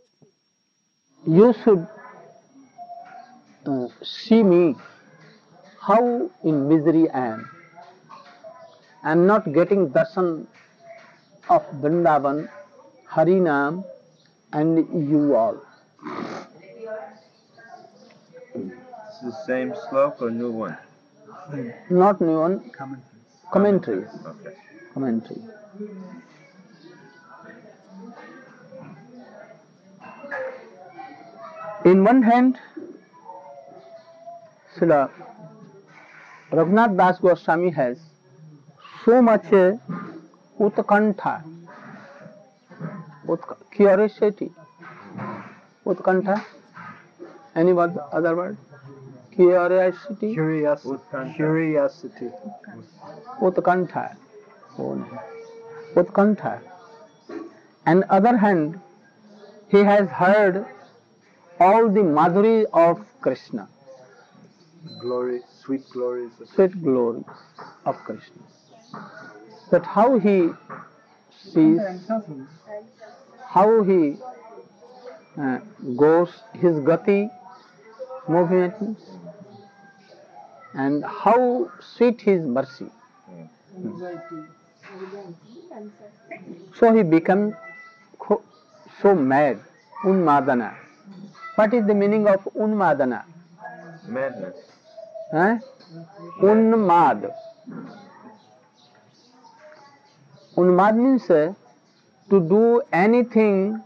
you should see me, how in misery I am. I am not getting darshan of Vrindavan, Harinam, and you all. It's the same slok or new one? Not new one, commentary. Okay. Commentary. In one hand, Srila Raghunath Das Goswami has so much utkantha, curiosity. Utkantha? Any other word? Curiosity? Curiosity. Utkantha. Utkantha. On the other hand, he has heard all the madhuri of Krishna. Glory, sweet glories. Sweet glories of Krishna. That how he sees, how he goes, his gati, movements, and how sweet his mercy. So he became so mad, unmadana. What is the meaning of unmadana? Madness. Unmad. Unmad means to do anything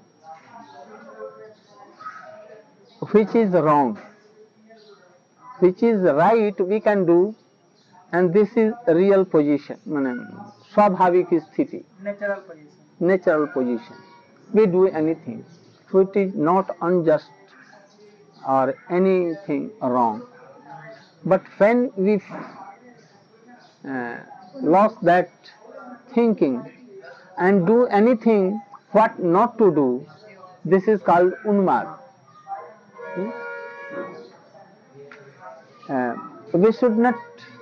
which is wrong. Which is right we can do, and this is real position. Swabhavik sthiti. Natural position. We do anything which is not unjust or anything wrong. But when we lost that thinking and do anything what not to do, this is called unmad. We should not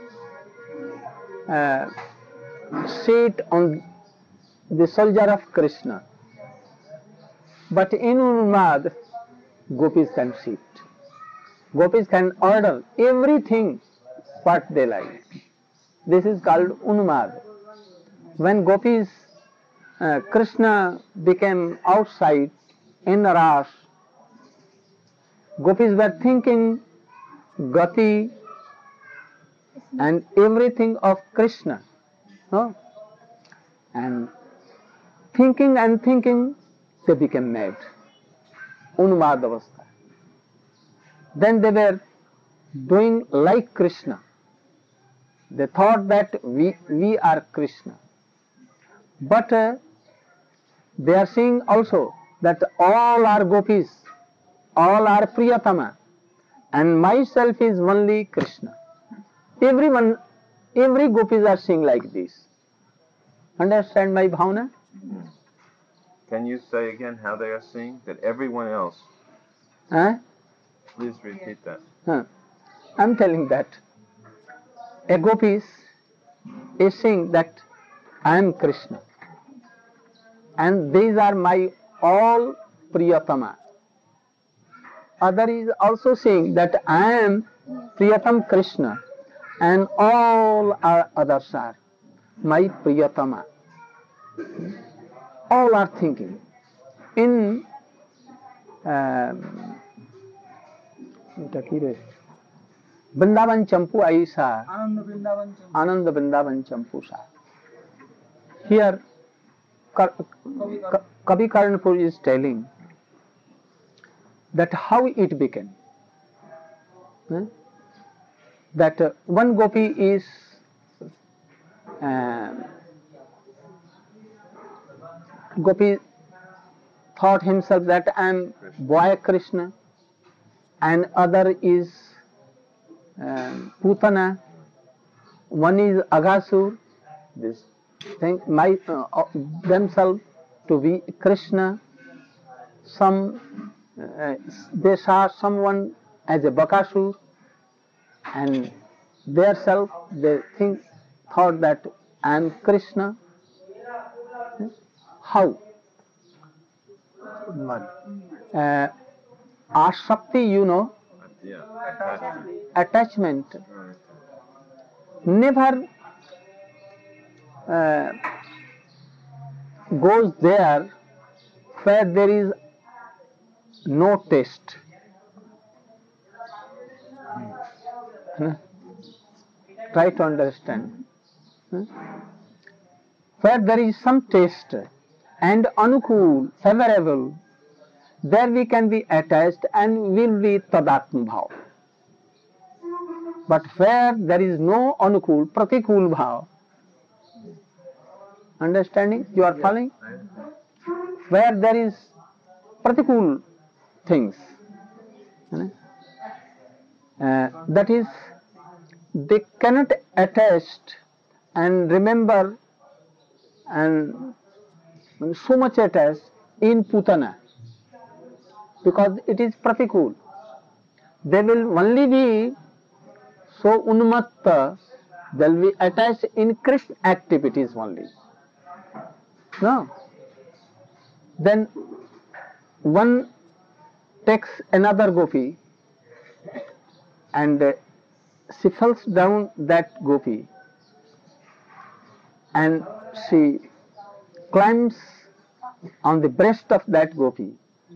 sit on the shoulder of Krishna, but in unmad, gopis can sit. Gopis can order everything what they like. This is called unmad. When gopis, Krishna became outside in Ras, gopis were thinking gati and everything of Krishna. No? And thinking, they became mad. Unmad avastha. Then they were doing like Krishna. They thought that we are Krishna. But they are seeing also that all are gopis, all are Priyatama, and myself is only Krishna. Everyone, every gopis are seeing like this. Understand my bhavana? Can you say again how they are seeing? That everyone else. Please repeat that. I'm telling that a gopis is saying that I am Krishna, and these are my all Priyatama. Other is also saying that I am Priyatam Krishna, and all our others are my Priyatama. All are thinking. In Vrindavan Champu Aisa, Anand Vrindavan Champu Sa. Here, Kavi Karanpur is telling that how it began. That one gopi is gopi thought himself that I am boy Krishna, and other is Putana, one is Aghasur. This think themselves to be Krishna. Some they saw someone as a Bakasur, and their self they thought that I am Krishna. How? Ashakti, you know, Yeah. Attachment. attachment, Right. never uh, goes there where there is no taste. Hmm? Try to understand. Hmm? Where there is some taste and anukul, favorable, there we can be attached and will be tadatma bhav. But where there is no anukul, pratikul bhav, understanding? You are following? Where there is pratikul things, that is, they cannot attach and remember and so much attached in putana because it is pratikul. They will only be so unmatta, they will be attached in Krishna activities only. No. Then one takes another gopi and she falls down that gopi and she climbs on the breast of that gopi,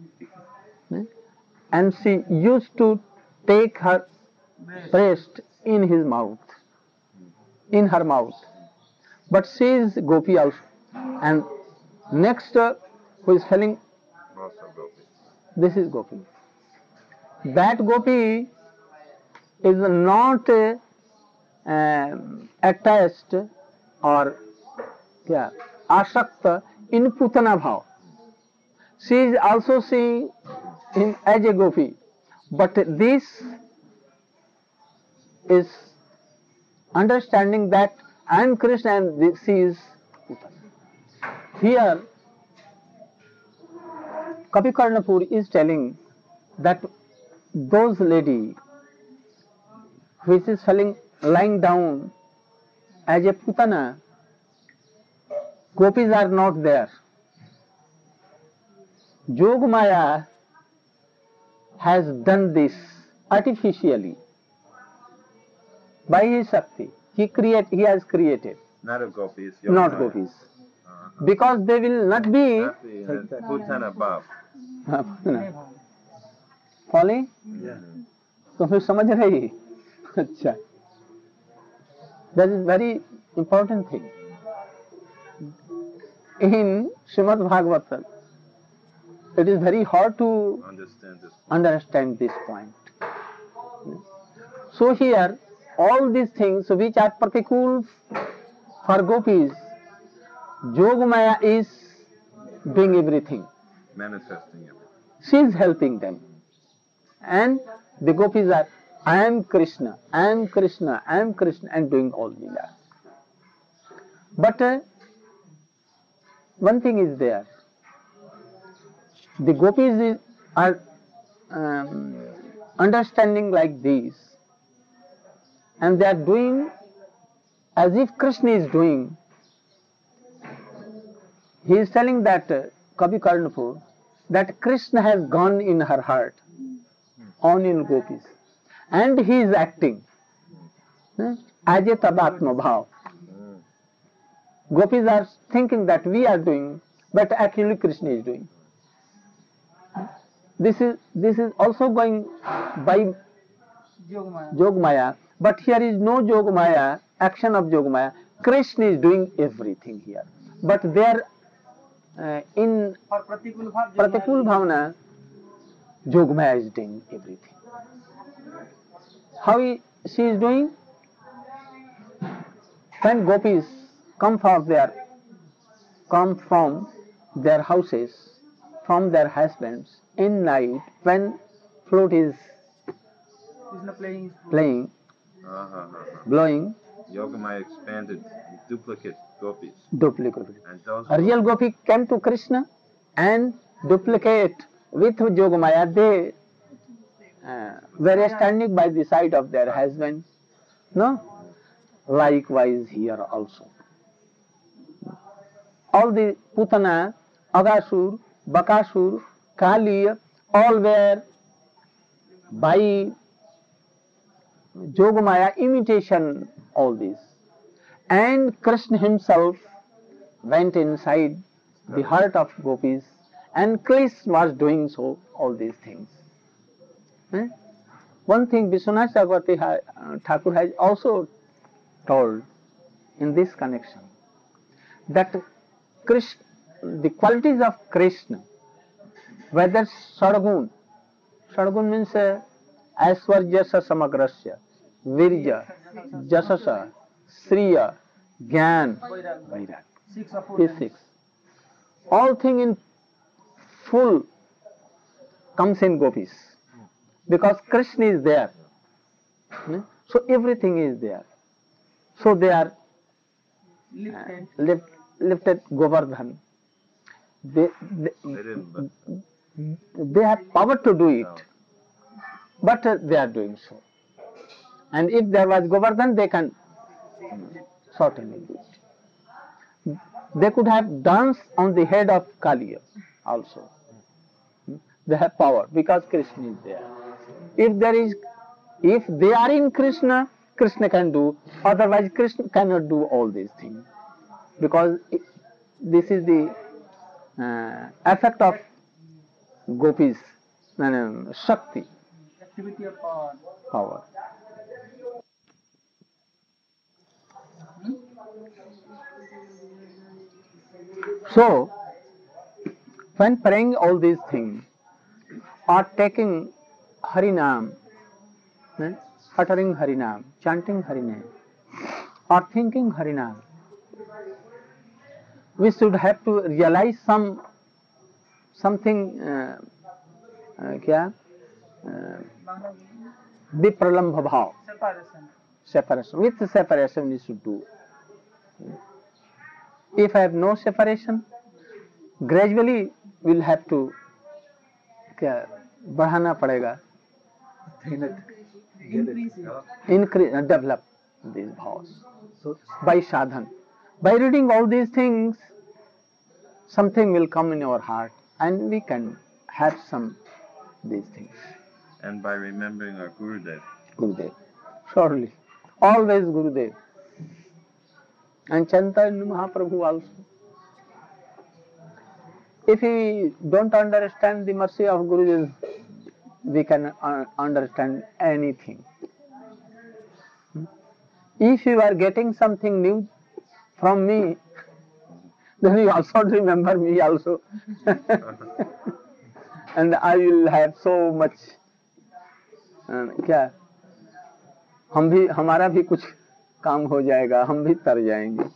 and she used to take her breast in his mouth, in her mouth. But she is gopi also, and next who is falling, Also gopi. this is gopi. That gopi is not attached or ashakta in putana bhav. She is also seeing him as a gopi, but this is understanding that I am Krishna and she is putana. Here Kavi Karnapur is telling that those lady which is lying down as a putana, gopis are not there. Yogamaya has done this artificially by his Shakti. He has created, Not a gopi, it's not Yogamaya. gopis. Because they will not be Not the Putana Bhav. Following? Yeah. तो फिर समझ रही? अच्छा. That is very important thing. In Srimad Bhagavatam, it is very hard to understand this point. So here, all these things which are particular for gopis, Yogamaya is doing everything. Manifesting everything. She is helping them. And the gopis are, I am Krishna, I am Krishna, I am Krishna, and doing all Leela. But one thing is there. The gopis are understanding like this, and they are doing as if Krishna is doing. He is telling that Kavi Karnapur that Krishna has gone in her heart, on in gopis, and he is acting as a tadatma bhav. Gopis are thinking that we are doing, but actually Krishna is doing. This is also going by Yogamaya, but here is no Yogamaya, action of Yogamaya. Krishna is doing everything here, but there in Pratikul Bhavana, Yogamaya is doing everything. How she is doing? When gopis come from their houses, from their husbands, in night when flute is playing, blowing, Yogamaya expanded duplicate gopis. Duplicate. And those A real gopi came to Krishna and duplicate with Yogamaya. They were standing by the side of their husbands. No? Likewise here also. All the Putana, Agasur, Bakasur, Kali, all were by Jogamaya imitation, all this. And Krishna himself went inside the heart of gopis, and Krishna was doing so, all these things. One thing Vishwanath Chakravarti Thakur has also told in this connection, that Krishna, the qualities of Krishna, whether Sargun means Aishwarjasa Samagrasya, Virja, Jasasa, Sriya, Gyan, Vairag. These six. All thing in full comes in gopis, because Krishna is there. So everything is there. So they are lifted Govardhan. They have power to do it, but they are doing so. And if there was Govardhan, they can certainly do it. They could have danced on the head of Kaliya also. They have power because Krishna is there. If they are in Krishna, Krishna can do. Otherwise, Krishna cannot do all these things, because this is the effect of gopis, Shakti, activity of power. So, when praying all these things, or taking Harinam, uttering Harinam, chanting Harinam, or thinking Harinam, we should have to realize something, Vipralambha bhav, separation. With separation we should do. If I have no separation, gradually we'll have to बढ़ाना पड़ेगा, increase, develop these bhavs. So by sadhan, by reading all these things, something will come in our heart, and we can have some these things. And by remembering our Gurudev. Gurudev, surely, always Gurudev, and Chaitanya Mahaprabhu also. If we don't understand the mercy of Gurudev, we can understand anything. If you are getting something new from me, then you also remember me also. And I will have so much, क्या हमारा भी कुछ काम हो जाएगा, हम भी तर जाएंगे.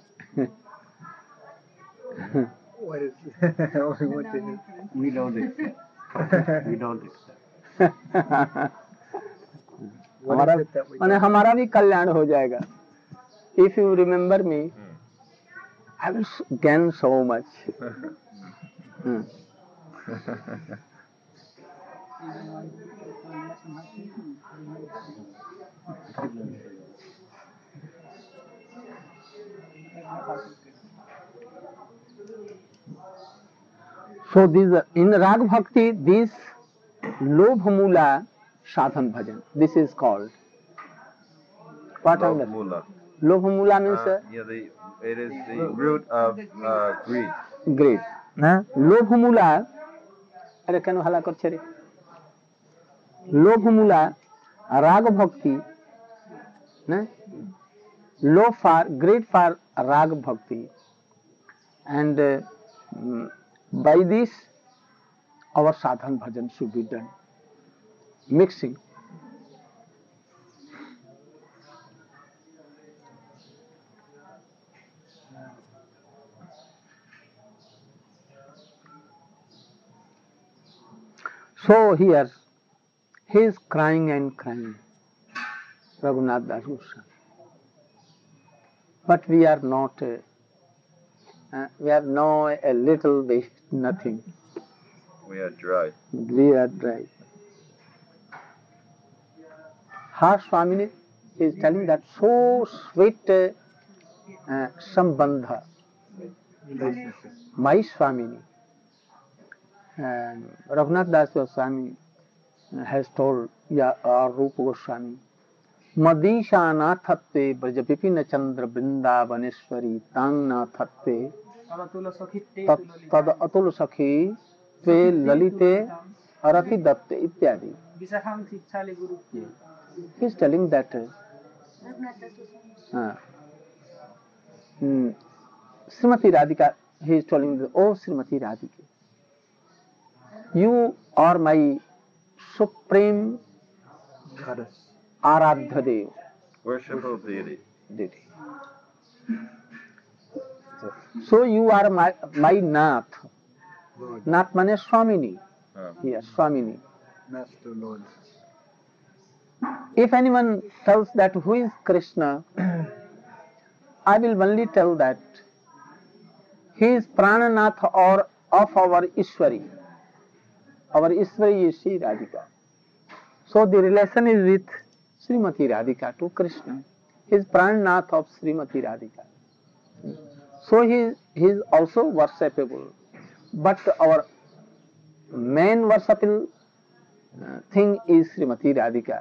What is we don't accept. We don't accept. हमारा भी कल्याण हो जाएगा. If you remember me, I will gain so much. So these in Rag Bhakti, this Lobhamula Sadhan Bhajan, this is called. What Lobhamula. Lobhamula means it is the root of greed. Greed. Lobhamula, अरे केन हला कर छे रे. Lobhamula Rag Bhakti, low for greed for Rag Bhakti, and by this our sadhan bhajan should be done, mixing. So here he is crying and crying, Raghunath Das Goswami. But we are not, we have no a little bit, nothing. We are dry. We are dry. Har Swamini is telling that so sweet sambandha, my Swamini. Raghunath Das Goswami has told, or Rupa Goswami, Madisha nathatte braja vipina chandra vrindavaneshwari tang nathatte tad atul sakhi tve lalite arati datte ityadi. He is telling that Srimati Radhika, he is telling, oh Srimati Radhika, you are my supreme Aradhya Dev. Worshipful deity. So you are my Nath. Nath means Swamini. Yes, Swamini. Master Lord. If anyone tells that who is Krishna, I will only tell that he is Prananath or of our Ishwari. Our Ishwari is Sri Radhika. So the relation is with Srimati Radhika to Krishna. He is Prananath of Srimati Radhika. So he is also worshipable. But our main worshipable thing is Srimati Radhika.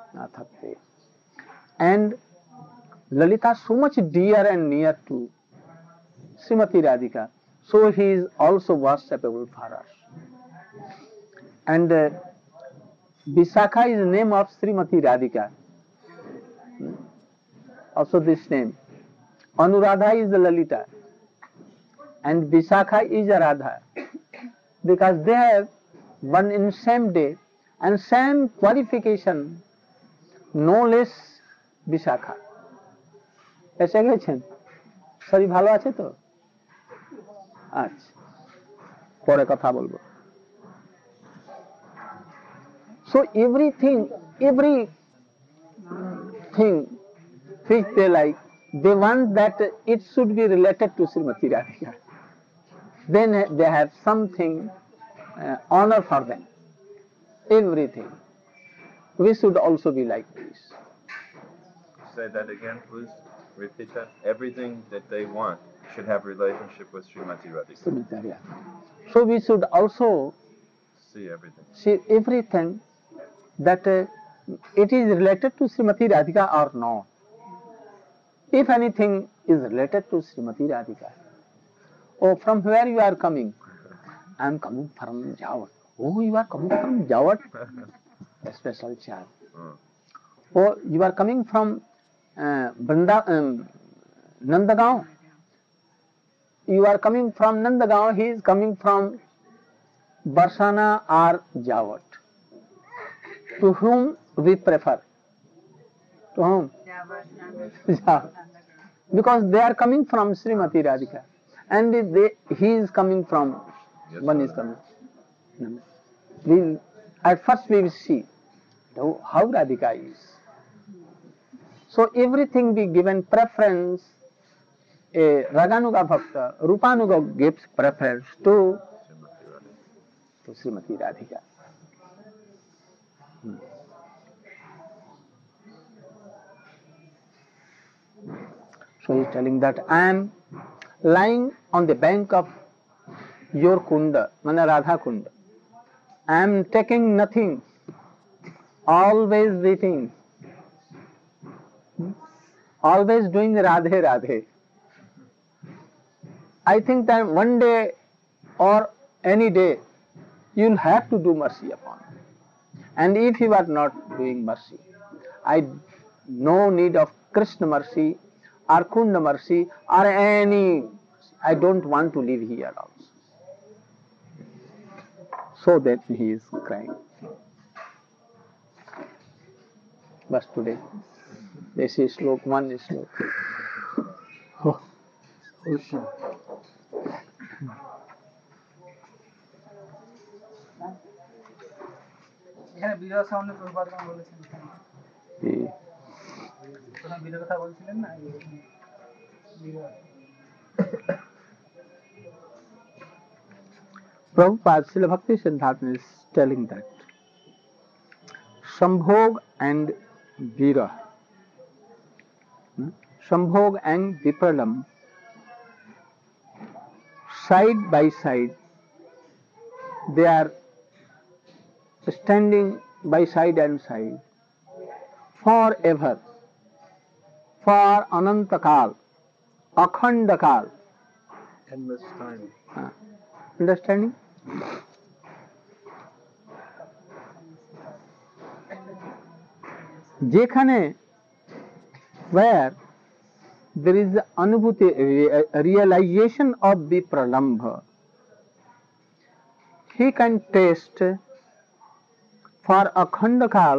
And Lalita so much dear and near to Srimati Radhika, so he is also worshipable for us. And Vishakha is the name of Srimati Radhika. Also this name. Anuradha is the Lalita. And Vishakha is a Radha. Because they have one in same day and same qualification, no less Vishakha. এসে গেছেন? শরীর ভালো আছে তো? আচ্ছা, পরে কথা বলবো। So everything which they like, they want that it should be related to Srimati Radhika. Then they have something honor for them. Everything. We should also be like this. Say that again, please. Repeat that. Everything that they want should have relationship with Srimati Radhika. So we should also see everything that it is related to Srimati Radhika or not. If anything is related to Srimati Radhika, oh, from where you are coming? I am coming from Jawat. Oh, you are coming from Jawat? A special child. Oh, you are coming from Nandagaon. You are coming from Nandagaon, he is coming from Barsana or Jawat. To whom we prefer? To whom? Jawat. Because they are coming from Srimati Radhika. And he is coming from, one is coming. At first we will see how Radhika is. So everything be given preference. A Raganuga Bhakta, Rupanuga gives preference to Srimati Radhika. So he is telling that I am lying on the bank of your Kunda, Mana Radha Kunda. I am taking nothing, always waiting, always doing Radhe Radhe. I think that one day or any day you will have to do mercy upon me. And if you are not doing mercy, I no need of Krishna mercy or Kunda mercy or any, I don't want to live here also. So that he is crying. But today, this is slok, one is slok. Oh. Ocean. এখানে বিরহ সামনে প্রভুপাদ বলেছেন প্রথম বিরহ কথা বলছিলেন না Prabhupada Srila Bhakti Siddhanta is telling that Sambhog and Vira, Sambhog and Vipralam, side by side they are standing by side and side forever, for Anantakal, Akhandakal. Endless time. Understanding? যেখানে where there is anubhuti, realization of the pralambha, he can taste for akhanda kal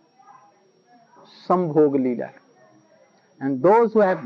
sambhog leela, and those who have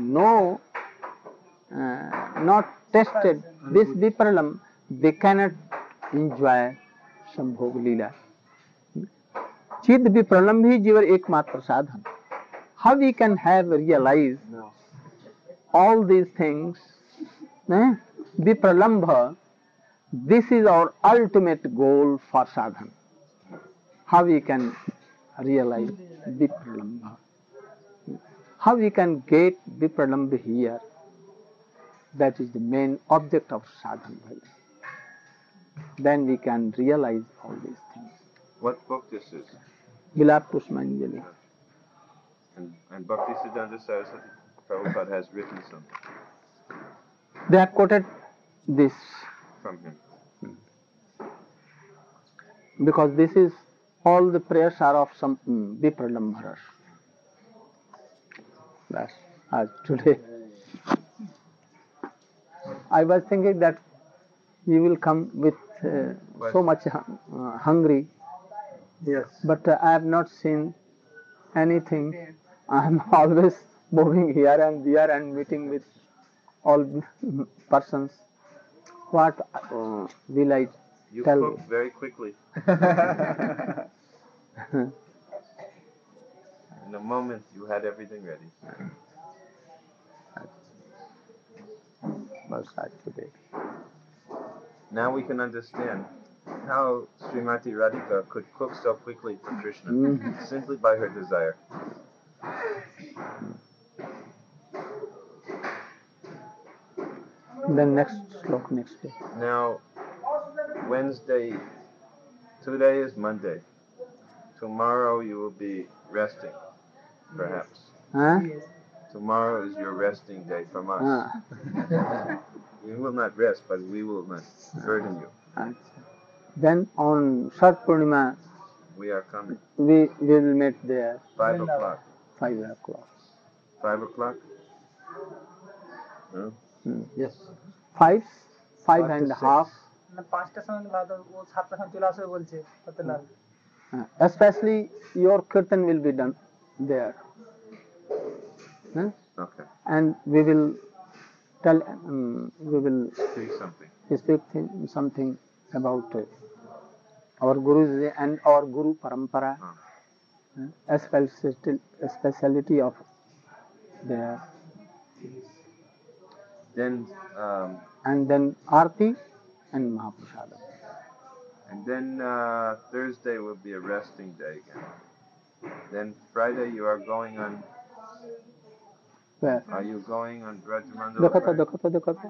not tested this vipralam, they cannot enjoy sambhog leela. Chid vipralam hi jivar ekmatra sadhan. How we can have realized all these things, vipralambha, this is our ultimate goal for sadhana. How we can realize vipralambha, how we can get vipralambha here, that is the main object of sadhana. Then we can realize all these things. What book this is? Vilap Pushpanjali. And Bhaktisiddhanta Saraswati Prabhupada has written some They have quoted this from him. because this is all the prayers are of some vipralambha ras. That's as today. I was thinking that you will come with so much hungry. Yes. But I have not seen anything. I am always moving here and there and meeting with all persons. What will I You tell? cook very quickly. In a moment, you had everything ready. Today. Now we can understand how Srimati Radhika could cook so quickly for Krishna simply by her desire. Then next slok, next day. Now, Wednesday, today is Monday. Tomorrow you will be resting, perhaps. Huh? Tomorrow is your resting day from us. Ah. We will not rest, but we will not burden you. Then on Sat Purnima, We are coming. we will meet there 5 o'clock. 5 o'clock. 5 o'clock? No? Yes. 5 5 and to a half. 5টার সময় ভালো ও 7টার সময় চলে আসবে বলছে ফতেলাল Especially your kirtan will be done there. Huh? Okay. And we will tell, we will Say something. speak something about our Gurus and our Guru Parampara, a speciality of their, Then, and then Aarti and Mahaprasada. and then Thursday will be a resting day again. Then Friday you are going on. Where? Are you going on Brajamandala? দেখো তো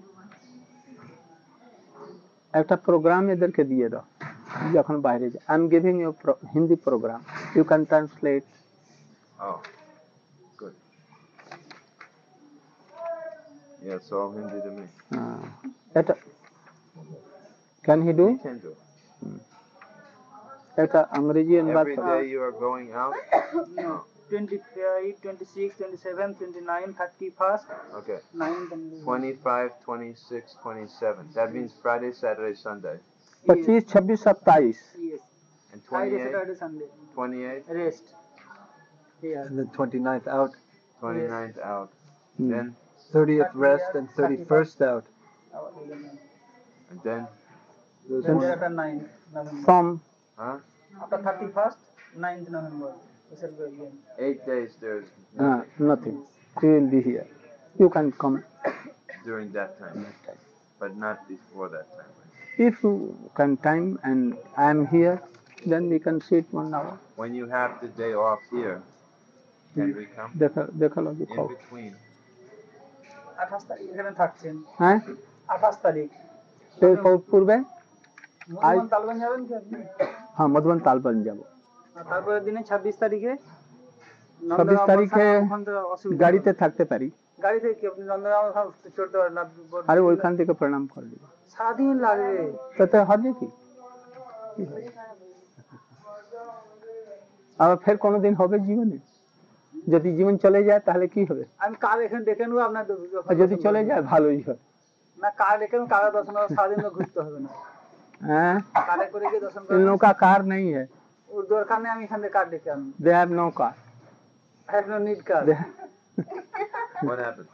একটা programme এদেরকে দিয়ে দাও যখন বাইরে যায়। I am giving you Hindi program, you can translate. Oh, good. Yeah, it's all Hindi to me. এটা can he do? You can do. এটা अंग्रेजी अनुवाद Every day you are going out. No. 25, 26, 27, 29, 31st, Okay. 9th and 25, 26, 27. That means Friday, Saturday, Sunday. 25, 26, 27। Yes. And Friday, 28, Saturday, Sunday. 28, Rest. Here. And then 29th out. 29th out. Then, 30th rest and 31st out. and then, Those Then ones. thereafter 9th November. From huh? After 31st, 9th November. We shall go again. 8 days there's nothing nothing. You will be here. You can come during that time, but not before that time. if you can time, and I am here. Then we can sit 1 hour. When you have the day off here, can we come? দেখা লো In দেখো। between. 28 তারিখ এখানে থাকছেন। হ্যাঁ 28 তারিখ। পূর্বে মধুবন তালবন যাবেন কি আপনি? হ্যাঁ মধুবন তালবন যাব। আর তারপরের দিনে 26 তারিখে 26 নন্দগাঁও তারিখে বর্ষা ওখান থেকে অসুবিধা গাড়িতে হবে। থাকতে পারি। গাড়ি থেকে কি আপনি নন্দগাঁও চড়তে পারেন না? আরে ওইখান থেকে প্রণাম করে দেব। সারাদিন লাগবে। তাতে হবে কি? আবার ফের কোনোদিন হবে জীবনে? যদি জীবন চলে যায় তাহলে কি হবে? আমি কার এখানে দেখে নেবো আপনার আর যদি চলে যায় ভালোই হয়। না কার দেখে নেবো, কারে দর্শন করা সারাদিন তো ঘুরতে হবে না। হ্যাঁ কারে করে গিয়ে দর্শন इन করেন। लोगों का कार नहीं है, ওর দরকার নেই, আমি এখান থেকে কার ডেকে আনবো। they have no car. I have no need car. They- What happened?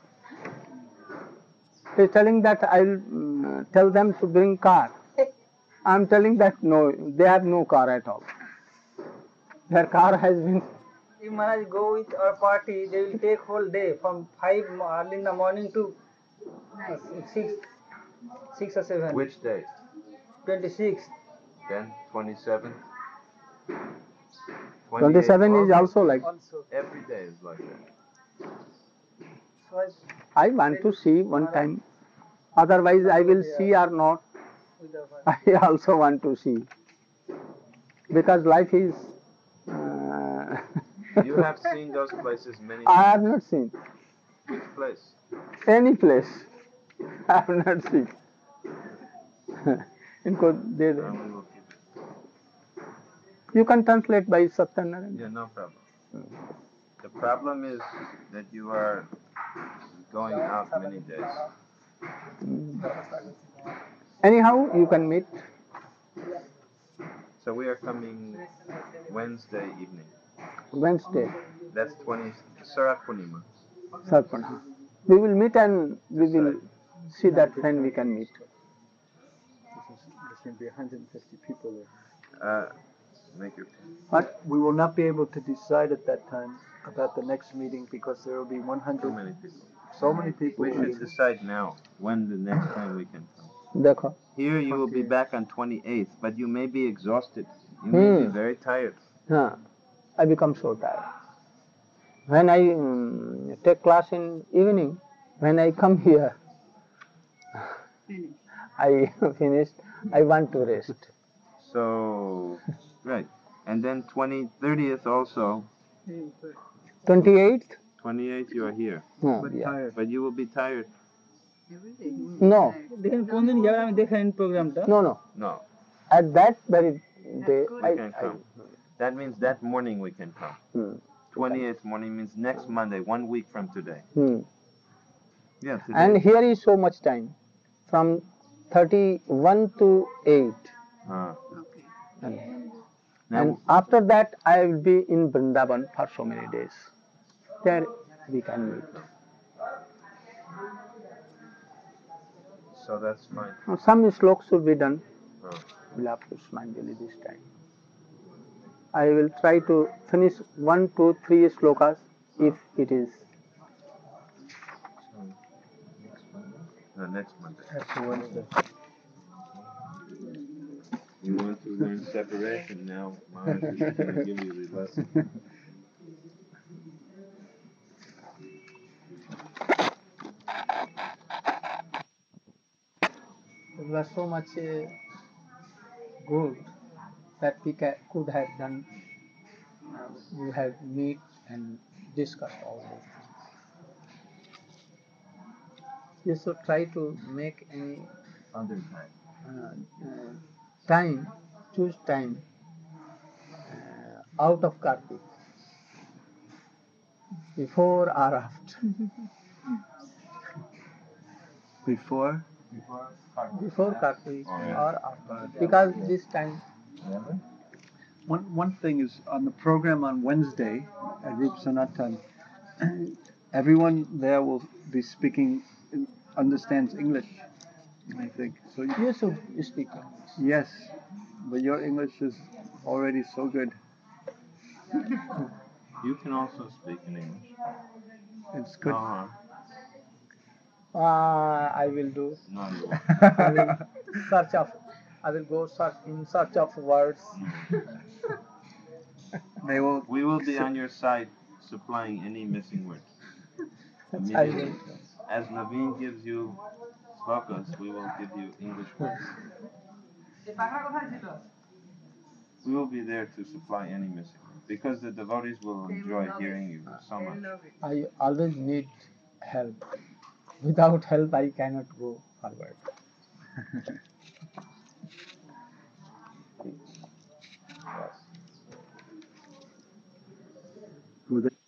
He's telling that I'll tell them to bring car. I'm telling that no, they have no car at all. Their car has been. If Maharaj go with our party, they will take whole day from 5 early in the morning to 6 or 7. Which day? 26. Then 27. 27 is also like. Also. Every day is like that. So I want to see one time. Otherwise, I will see or not. I also want to see. Because life is. You have seen those places many I times. have not seen Which place? any place. I have not seen. इनको दे दो. We will keep it. You can translate by Satyanarayana. Yeah, no problem. The problem is that you are going out many days. Anyhow, you can meet. So we are coming Wednesday evening. Wednesday, That's 20 Sarat Purnima. Sarpana. We will meet and we will see that when we can meet. There's going to be 150 people there. Make your But We will not be able to decide at that time about the next meeting because there will be too 100, many people. so many people. We should decide now when the next time we can come. देखो. Here you will be back on 28th, but you may be exhausted. You may be very tired. हाँ, I become so tired. When I take class in evening, when I come here, I finished. I want to rest. So, right. And then 30th also. 28th? 28th you are here. हाँ, But yeah. tired. But you will be tired. No, দেখেন কোন দিন যাবেন আমি দেখেন প্রোগ্রামটা। no, no. No, At that very day, we can come. That means that morning we can come. 28th morning means next Monday, 1 week from today. Yeah, today. And here is so much time, from 31 to 8. Now, And after that, I will be in Vrindavan for so many days. There we can meet. so that's fine. Now, some sloks should be done. Oh. We'll have to Pushpanjali this time. I will try to finish 1, 2, 3 slokas if it is. Next Monday. After Wednesday. You want to learn separation now. Maharaj is going to give you the lesson. It was so much good that we could have done. We have meet and discussed all this. You should try to make any Other time. time, choose time out of Kartik, before or after. Before? Before Kartik Oh, yeah. or after, because this time. One thing is on the program on Wednesday at Rup Sanatan, everyone there will be speaking, understands English, I think. So You should speak English. yes, but your English is already so good. You can also speak in English. It's good. I will do. No, you I will search of. I will go in search of words. They will. We will be on your side supplying any missing words. I Immediately. will. As Naveen gives you slokas, we will give you English words. We will be there to supply any missing, because the devotees will enjoy hearing you so much. I always need help. Without help, I cannot go forward. Would